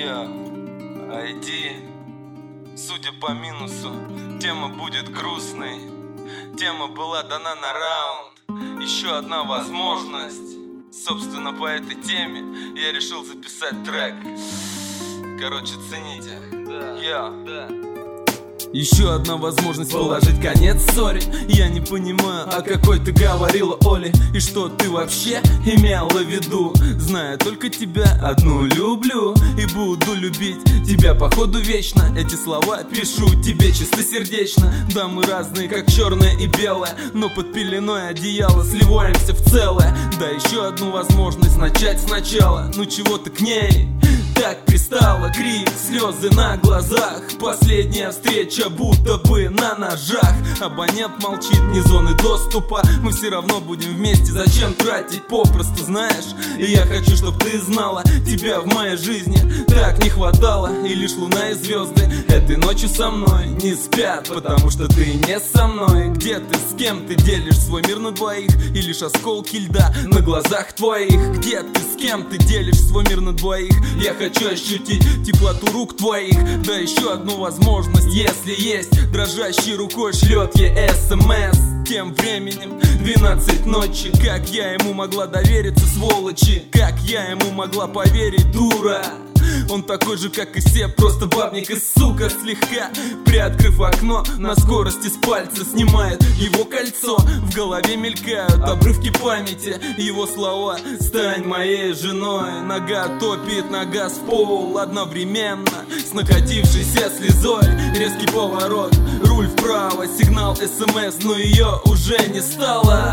ID. Судя по минусу, тема будет грустной. Тема была дана на раунд. Еще одна возможность. Собственно, по этой теме я решил записать трек. Короче, цените. Да. Еще одна возможность положить конец ссоре. Я не понимаю, о какой ты говорила, Оля, и что ты вообще имела в виду. Знаю только тебя одну люблю и буду любить тебя походу вечно. Эти слова пишу тебе чистосердечно. Да, мы разные, как черное и белое, но под пеленой одеяла сливаемся в целое. Да, еще одну возможность начать сначала. Ну чего ты к ней так пристала? Крик, слезы на глазах. Последняя встреча будто бы на ножах. Абонент молчит, не зоны доступа. Мы все равно будем вместе, зачем тратить попросту, знаешь? И я хочу, чтоб ты знала, тебя в моей жизни так не хватало. И лишь луна и звезды этой ночью со мной не спят, потому что ты не со мной. Где ты, с кем ты делишь свой мир на двоих? И лишь осколки льда на глазах твоих. Где ты, с кем ты делишь свой мир на двоих? Я хочу ощутить теплоту рук твоих. Да, еще одну возможность, если есть. Дрожащей рукой шлет ей СМС. Тем временем 12 ночи. Как я ему могла довериться, сволочи? Как я ему могла поверить, дура? Он такой же, как и все, просто бабник и сука. Слегка приоткрыв окно, на скорости с пальца снимает его кольцо. В голове мелькают обрывки памяти, его слова: стань моей женой. Нога топит на газ в пол одновременно с накатившейся слезой. Резкий поворот, руль вправо, сигнал СМС, но ее уже не стало.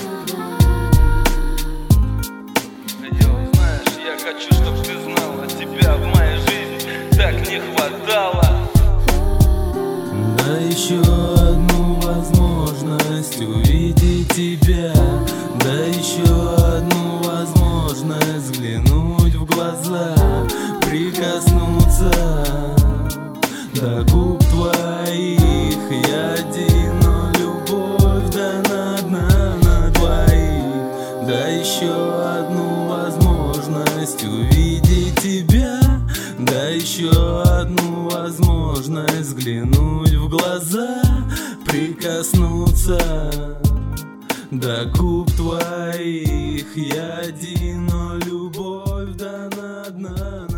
Знаешь, я хочу, чтоб ты знала, тебя в моей жизни так не хватало. Да, еще одну возможность увидеть тебя. Да, еще одну возможность взглянуть в глаза, прикоснуться до губ твоих. Я один, но любовь дана одна на двоих. Да, еще одну возможность увидеть тебя. Да, еще одну возможность взглянуть в глаза, прикоснуться до губ твоих. Я один, но любовь дана одна.